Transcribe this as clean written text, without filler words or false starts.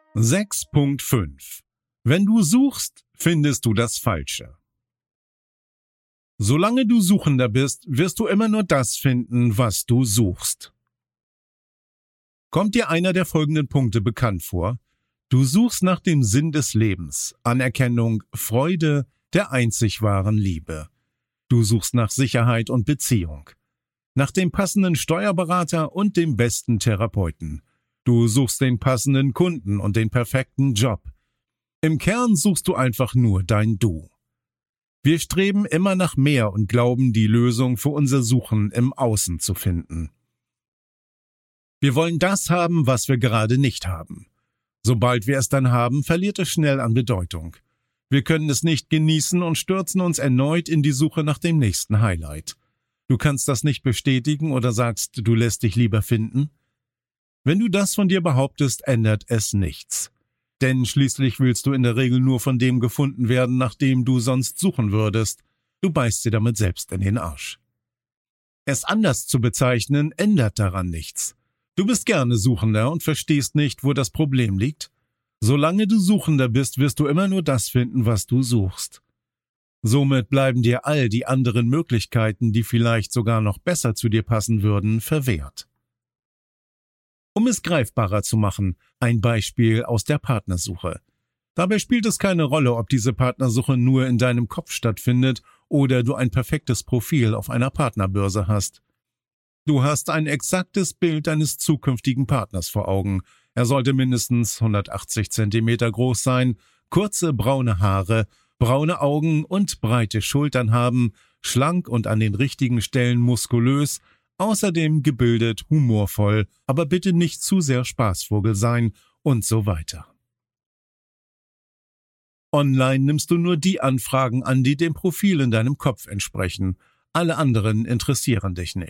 6.5 Wenn du suchst, findest du das Falsche. Solange du Suchender bist, wirst du immer nur das finden, was du suchst. Kommt dir einer der folgenden Punkte bekannt vor? Du suchst nach dem Sinn des Lebens, Anerkennung, Freude, der einzig wahren Liebe. Du suchst nach Sicherheit und Beziehung, nach dem passenden Steuerberater und dem besten Therapeuten. Du suchst den passenden Kunden und den perfekten Job. Im Kern suchst du einfach nur dein Du. Wir streben immer nach mehr und glauben, die Lösung für unser Suchen im Außen zu finden. Wir wollen das haben, was wir gerade nicht haben. Sobald wir es dann haben, verliert es schnell an Bedeutung. Wir können es nicht genießen und stürzen uns erneut in die Suche nach dem nächsten Highlight. Du kannst das nicht bestätigen oder sagst, du lässt dich lieber finden? Wenn du das von dir behauptest, ändert es nichts. Denn schließlich willst du in der Regel nur von dem gefunden werden, nach dem du sonst suchen würdest. Du beißt dir damit selbst in den Arsch. Es anders zu bezeichnen, ändert daran nichts. Du bist gerne Suchender und verstehst nicht, wo das Problem liegt. Solange du Suchender bist, wirst du immer nur das finden, was du suchst. Somit bleiben dir all die anderen Möglichkeiten, die vielleicht sogar noch besser zu dir passen würden, verwehrt. Um es greifbarer zu machen, ein Beispiel aus der Partnersuche. Dabei spielt es keine Rolle, ob diese Partnersuche nur in deinem Kopf stattfindet oder du ein perfektes Profil auf einer Partnerbörse hast. Du hast ein exaktes Bild deines zukünftigen Partners vor Augen. Er sollte mindestens 180 Zentimeter groß sein, kurze braune Haare, braune Augen und breite Schultern haben, schlank und an den richtigen Stellen muskulös, außerdem gebildet, humorvoll, aber bitte nicht zu sehr Spaßvogel sein und so weiter. Online nimmst du nur die Anfragen an, die dem Profil in deinem Kopf entsprechen. Alle anderen interessieren dich nicht.